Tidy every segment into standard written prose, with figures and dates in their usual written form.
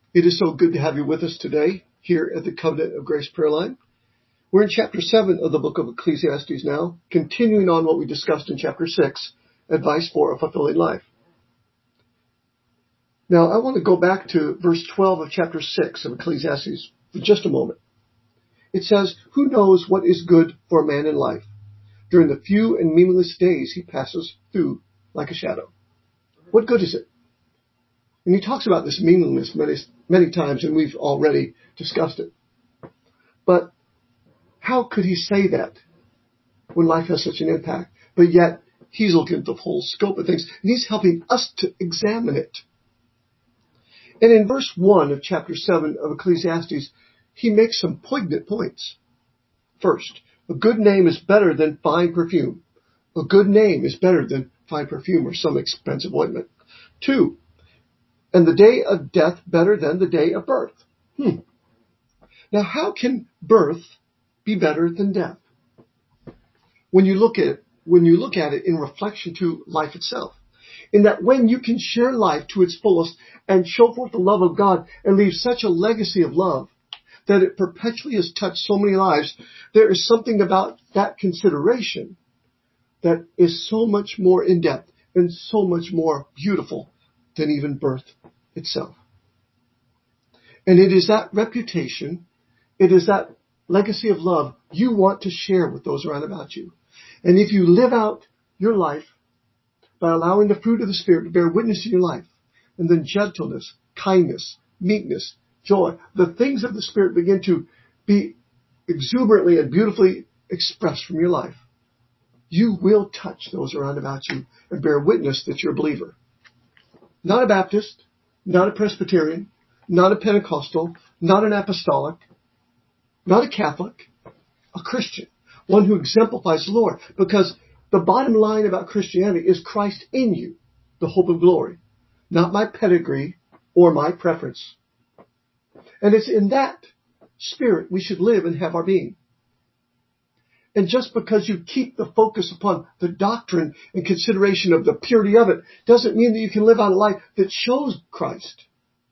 It is so good to have you with us today here at the Covenant of Grace Prayer Line. We're in chapter 7 of the book of Ecclesiastes now, continuing on what we discussed in chapter 6, Advice for a Fulfilling Life. Now, I want to go back to verse 12 of chapter 6 of Ecclesiastes for just a moment. It says, "Who knows what is good for a man in life? During the few and meaningless days he passes through like a shadow." What good is it? And he talks about this meaningless many times, and we've already discussed it. But how could he say that when life has such an impact? But yet, he's looking at the whole scope of things, and he's helping us to examine it. And in verse 1 of chapter 7 of Ecclesiastes, he makes some poignant points. First, a good name is better than fine perfume. A good name is better than fine perfume or some expensive ointment. 2, and the day of death better than the day of birth. Now, how can birth be better than death? When you look at it in reflection to life itself, in that when you can share life to its fullest and show forth the love of God and leave such a legacy of love that it perpetually has touched so many lives, there is something about that consideration that is so much more in-depth and so much more beautiful than even birth itself. And it is that reputation, it is that legacy of love you want to share with those around about you. And if you live out your life by allowing the fruit of the Spirit to bear witness in your life, and then gentleness, kindness, meekness, joy, the things of the Spirit begin to be exuberantly and beautifully expressed from your life, you will touch those around about you and bear witness that you're a believer. Not a Baptist, not a Presbyterian, not a Pentecostal, not an Apostolic, not a Catholic, a Christian, one who exemplifies the Lord. Because the bottom line about Christianity is Christ in you, the hope of glory, not my pedigree or my preference. And it's in that spirit we should live and have our being. And just because you keep the focus upon the doctrine and consideration of the purity of it doesn't mean that you can live out a life that shows Christ.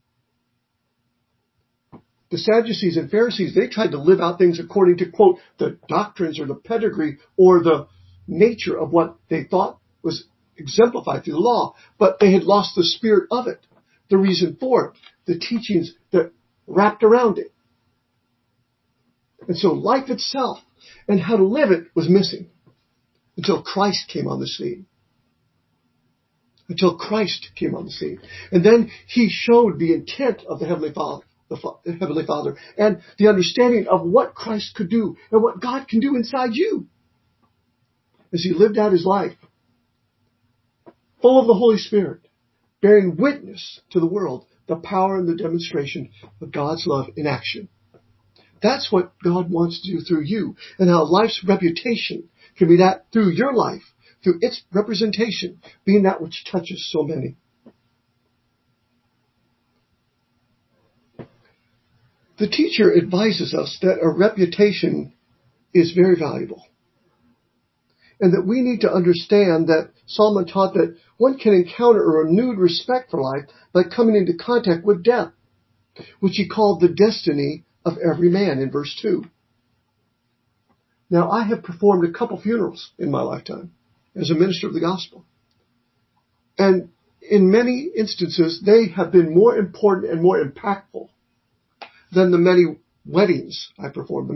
The Sadducees and Pharisees, they tried to live out things according to, quote, the doctrines or the pedigree or the nature of what they thought was exemplified through the law, but they had lost the spirit of it, the reason for it, the teachings that wrapped around it. And so life itself and how to live it was missing until Christ came on the scene. Until Christ came on the scene. And then he showed the intent of the Heavenly Father, and the understanding of what Christ could do and what God can do inside you. As he lived out his life, full of the Holy Spirit, bearing witness to the world, the power and the demonstration of God's love in action. That's what God wants to do through you, and how life's reputation can be that through your life, through its representation, being that which touches so many. The teacher advises us that a reputation is very valuable, and that we need to understand that Solomon taught that one can encounter a renewed respect for life by coming into contact with death, which he called the destiny of every man in verse 2. Now, I have performed a couple funerals in my lifetime as a minister of the gospel. And in many instances, they have been more important and more impactful than the many weddings I performed,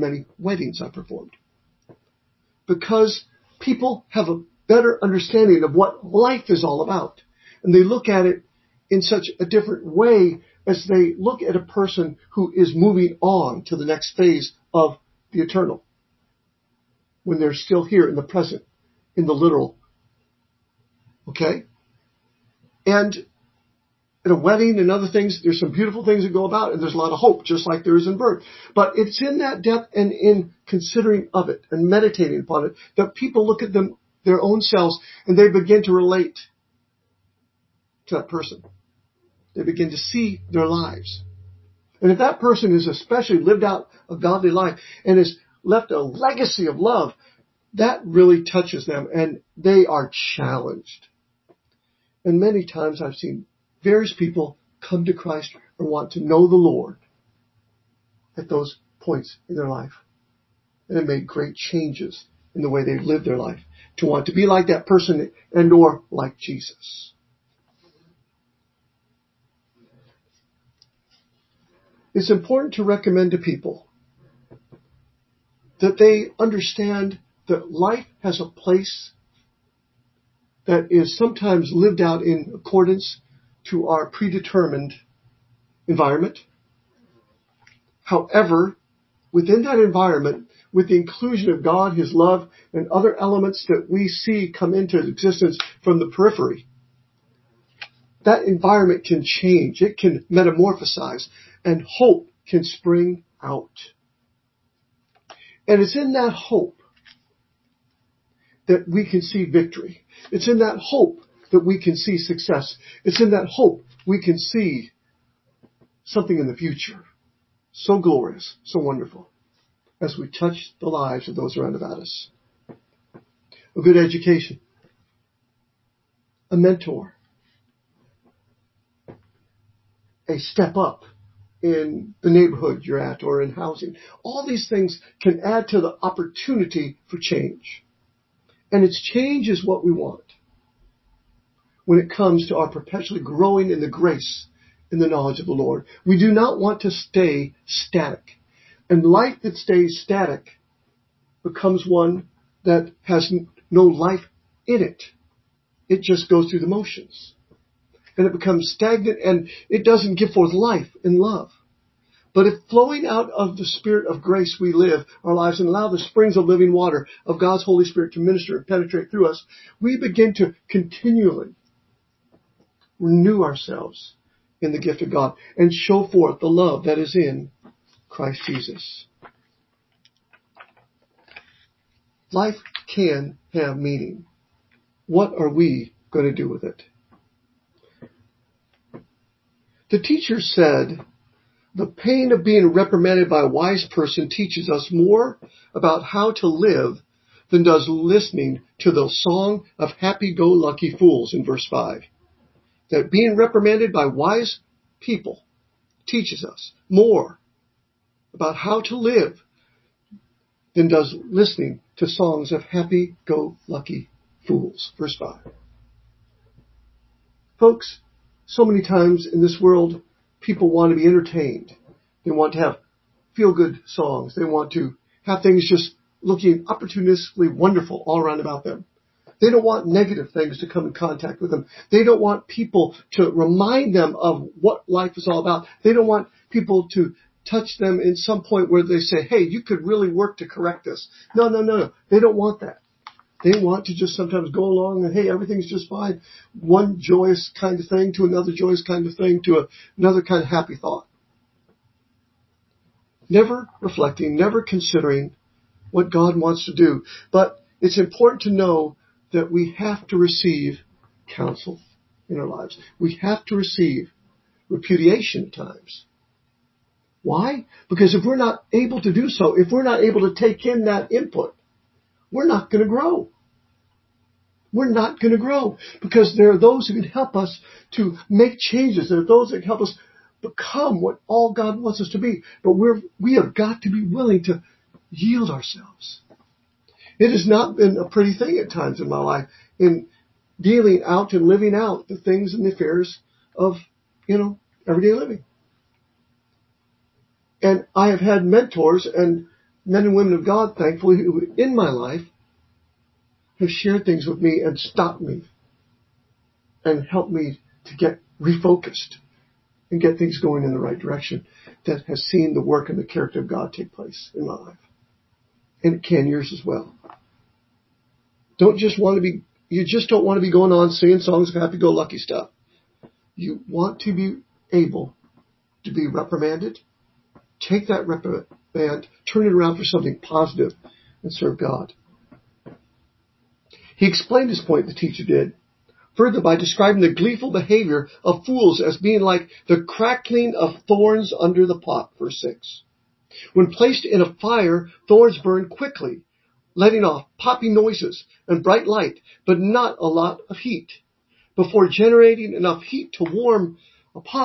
Because people have a better understanding of what life is all about. And they look at it in such a different way as they look at a person who is moving on to the next phase of the eternal, when they're still here in the present, in the literal. Okay? And in a wedding and other things, there's some beautiful things that go about, and there's a lot of hope, just like there is in birth. But it's in that depth and in considering of it and meditating upon it that people look at their own selves, and they begin to relate to that person. They begin to see their lives. And if that person has especially lived out a godly life and has left a legacy of love, that really touches them, and they are challenged. And many times I've seen various people come to Christ or want to know the Lord at those points in their life. And it made great changes in the way they lived their life to want to be like that person and or like Jesus. It's important to recommend to people that they understand that life has a place that is sometimes lived out in accordance to our predetermined environment. However, within that environment, with the inclusion of God, His love, and other elements that we see come into existence from the periphery, that environment can change. It can metamorphosize, and hope can spring out. And it's in that hope that we can see victory. It's in that hope that we can see success. It's in that hope we can see something in the future. So glorious, so wonderful, as we touch the lives of those around about us. A good education, a mentor, a step up in the neighborhood you're at or in housing. All these things can add to the opportunity for change. And its change is what we want when it comes to our perpetually growing in the grace and the knowledge of the Lord. We do not want to stay static. And life that stays static becomes one that has no life in it. It just goes through the motions. And it becomes stagnant and it doesn't give forth life and love. But if flowing out of the Spirit of grace we live our lives and allow the springs of living water of God's Holy Spirit to minister and penetrate through us, we begin to continually renew ourselves in the gift of God and show forth the love that is in Christ Jesus. Life can have meaning. What are we going to do with it? The teacher said, the pain of being reprimanded by a wise person teaches us more about how to live than does listening to the song of happy-go-lucky fools in verse 5. That being reprimanded by wise people teaches us more about how to live than does listening to songs of happy-go-lucky fools. Verse 5. Folks, so many times in this world, people want to be entertained. They want to have feel-good songs. They want to have things just looking opportunistically wonderful all around about them. They don't want negative things to come in contact with them. They don't want people to remind them of what life is all about. They don't want people to touch them in some point where they say, hey, you could really work to correct this. No. They don't want that. They want to just sometimes go along and, hey, everything's just fine. One joyous kind of thing to another joyous kind of thing to another kind of happy thought. Never reflecting, never considering what God wants to do. But it's important to know that we have to receive counsel in our lives. We have to receive repudiation at times. Why? Because if we're not able to do so, if we're not able to take in that input, we're not going to grow. We're not going to grow because there are those who can help us to make changes. There are those that can help us become what all God wants us to be. But we have got to be willing to yield ourselves. It has not been a pretty thing at times in my life in dealing out and living out the things and the affairs of, everyday living. And I have had mentors and men and women of God, thankfully, who in my life have shared things with me and stopped me and helped me to get refocused and get things going in the right direction that has seen the work and the character of God take place in my life. And it can yours as well. You just don't want to be going on singing songs of happy-go-lucky stuff. You want to be able to be reprimanded. Take that reprimand, turn it around for something positive, and serve God. He explained his point, the teacher did, further by describing the gleeful behavior of fools as being like the crackling of thorns under the pot, verse 6. When placed in a fire, thorns burn quickly, letting off popping noises and bright light, but not a lot of heat. Before generating enough heat to warm a pot,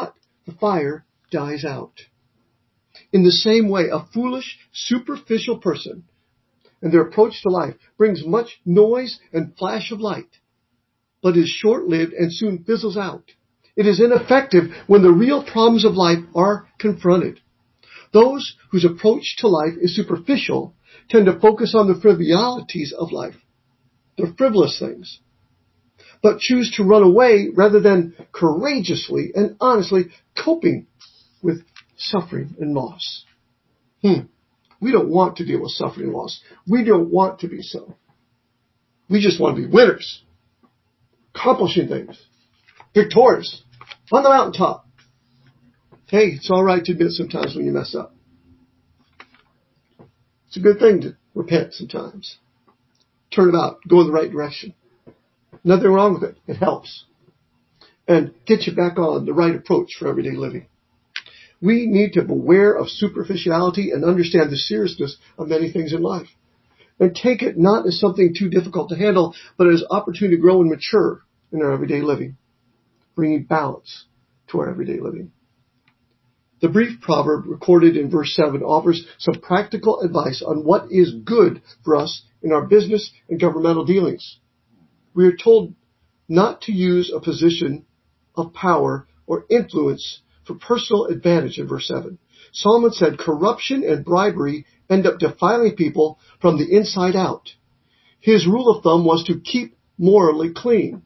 the fire dies out. In the same way, a foolish, superficial person and their approach to life brings much noise and flash of light, but is short-lived and soon fizzles out. It is ineffective when the real problems of life are confronted. Those whose approach to life is superficial tend to focus on the trivialities of life, the frivolous things, but choose to run away rather than courageously and honestly coping with suffering and loss. We don't want to deal with suffering and loss. We don't want to be so. We just want to be winners, accomplishing things, victorious, on the mountaintop. Hey, it's all right to admit sometimes when you mess up. It's a good thing to repent sometimes. Turn about, go in the right direction. Nothing wrong with it. It helps. And get you back on the right approach for everyday living. We need to beware of superficiality and understand the seriousness of many things in life. And take it not as something too difficult to handle, but as opportunity to grow and mature in our everyday living, bringing balance to our everyday living. The brief proverb recorded in verse 7 offers some practical advice on what is good for us in our business and governmental dealings. We are told not to use a position of power or influence for personal advantage in verse 7. Solomon said corruption and bribery end up defiling people from the inside out. His rule of thumb was to keep morally clean.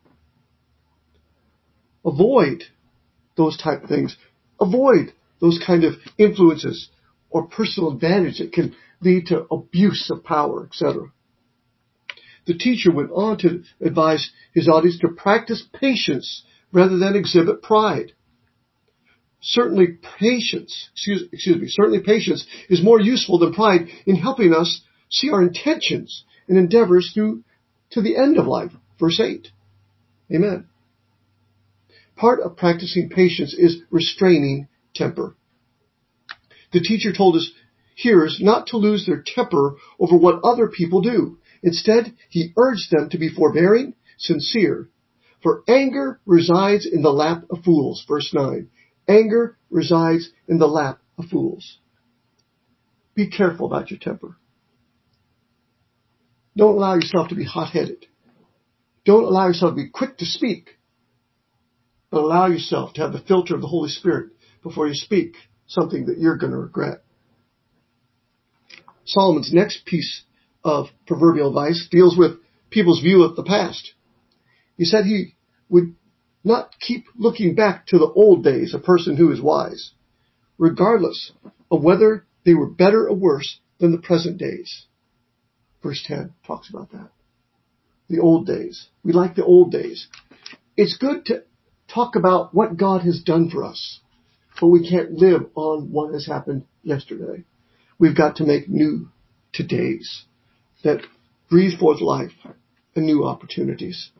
Avoid those type of things. Avoid those kind of influences or personal advantage that can lead to abuse of power, etc. The teacher went on to advise his audience to practice patience rather than exhibit pride. Certainly patience is more useful than pride in helping us see our intentions and endeavors through to the end of life. Verse 8. Amen. Part of practicing patience is restraining temper. The teacher told his hearers not to lose their temper over what other people do. Instead, he urged them to be forbearing, sincere. For anger resides in the lap of fools. Verse 9. Anger resides in the lap of fools. Be careful about your temper. Don't allow yourself to be hot-headed. Don't allow yourself to be quick to speak. But allow yourself to have the filter of the Holy Spirit before you speak something that you're going to regret. Solomon's next piece of proverbial advice deals with people's view of the past. He said he would not keep looking back to the old days, a person who is wise, regardless of whether they were better or worse than the present days. Verse 10 talks about that. The old days. We like the old days. It's good to talk about what God has done for us, but we can't live on what has happened yesterday. We've got to make new todays that breathe forth life and new opportunities.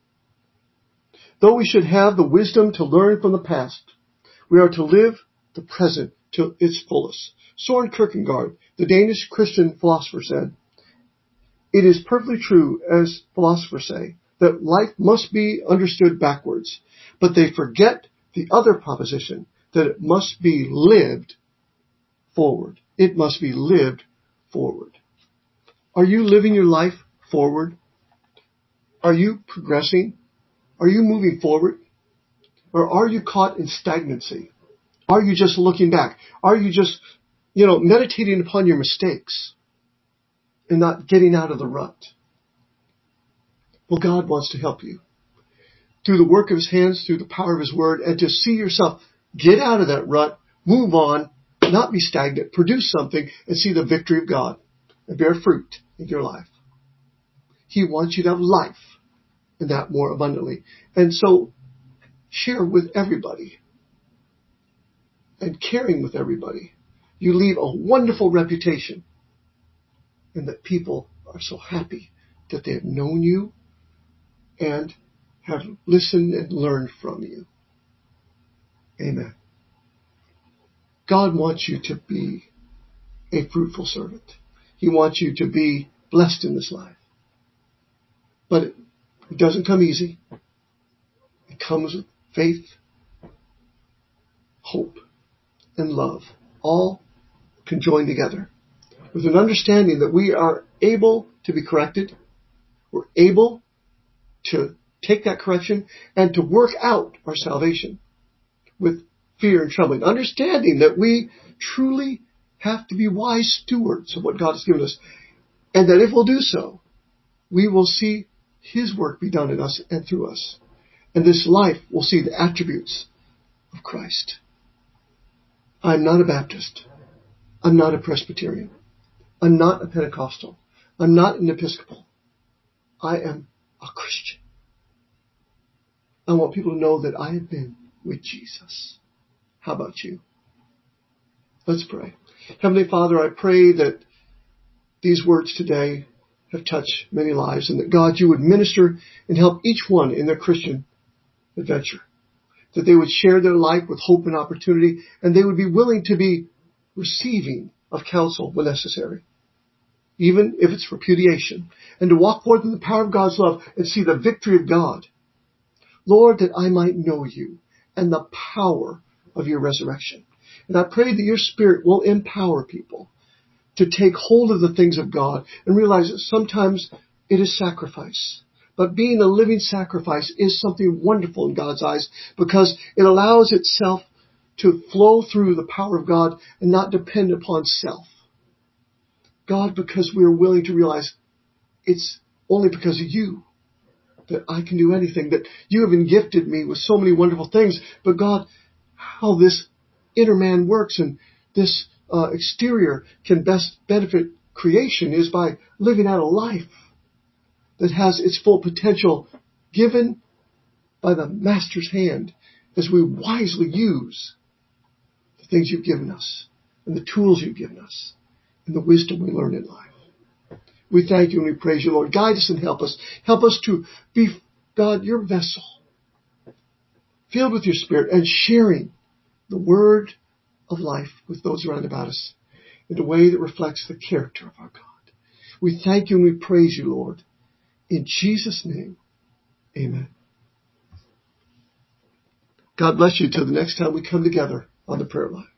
Though we should have the wisdom to learn from the past, we are to live the present to its fullest. Søren Kierkegaard, the Danish Christian philosopher, said, "It is perfectly true, as philosophers say, that life must be understood backwards, but they forget the other proposition, that it must be lived forward." It must be lived forward. Are you living your life forward? Are you progressing? Are you moving forward? Or are you caught in stagnancy? Are you just looking back? Are you just, meditating upon your mistakes and not getting out of the rut? Well, God wants to help you through the work of His hands, through the power of His Word, and to see yourself get out of that rut, move on, not be stagnant, produce something, and see the victory of God and bear fruit in your life. He wants you to have life, and that more abundantly. And so, share with everybody and caring with everybody. You leave a wonderful reputation, and that people are so happy that they have known you and have listened and learned from you. Amen. God wants you to be a fruitful servant. He wants you to be blessed in this life. But it doesn't come easy. It comes with faith, hope, and love all can join together with an understanding that we are able to be corrected, we're able to take that correction and to work out our salvation with fear and trembling, understanding that we truly have to be wise stewards of what God has given us, and that if we'll do so, we will see His work be done in us and through us. And this life will see the attributes of Christ. I'm not a Baptist. I'm not a Presbyterian. I'm not a Pentecostal. I'm not an Episcopal. I am a Christian. I want people to know that I have been with Jesus. How about you? Let's pray. Heavenly Father, I pray that these words today have touched many lives, and that God, you would minister and help each one in their Christian adventure. That they would share their life with hope and opportunity, and they would be willing to be receiving of counsel when necessary, even if it's repudiation, and to walk forth in the power of God's love and see the victory of God. Lord, that I might know you and the power of your resurrection. And I pray that your Spirit will empower people to take hold of the things of God and realize that sometimes it is sacrifice. But being a living sacrifice is something wonderful in God's eyes, because it allows itself to flow through the power of God and not depend upon self. God, because we are willing to realize it's only because of you that I can do anything, that you have gifted me with so many wonderful things. But God, how this inner man works and this exterior can best benefit creation is by living out a life that has its full potential given by the Master's hand as we wisely use the things you've given us and the tools you've given us and the wisdom we learn in life. We thank you and we praise you, Lord. Guide us and help us. Help us to be, God, your vessel, filled with your Spirit and sharing the word of life with those around about us in a way that reflects the character of our God. We thank you and we praise you, Lord. In Jesus' name, amen. God bless you till the next time we come together on the prayer line.